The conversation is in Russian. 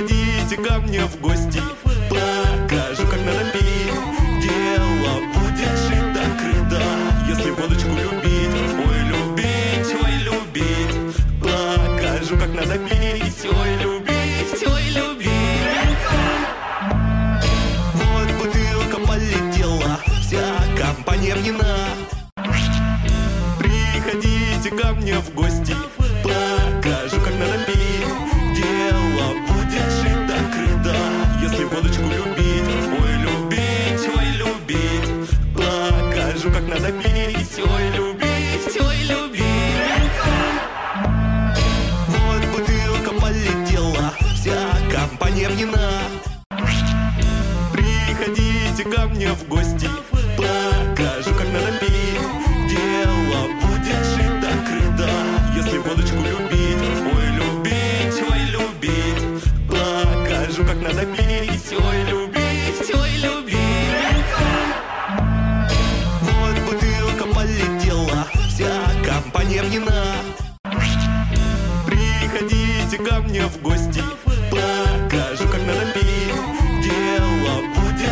Приходите ко мне в гости, покажу, как надо пить. Дело будет шито-крыто, если водочку любить. Ой, любить, покажу, как надо пить. Ой, любить. Вот бутылка полетела, вся компания пьяна. Приходите ко мне в гости, покажу, как надо пить. Дело будет шито-крыто, если водочку любить. Ой, любить, покажу, как надо пить. Ой, любить. Вот бутылка полетела, вся компания пьяна. Приходите ко мне в гости, покажу, как надо пить. Дело будет шито-крыто, если водочку любить. Ой, любить, покажу, как надо пить. Ой, любить. Вот бутылка полетела, вся компания пьяна. Приходите ко мне в гости, покажу,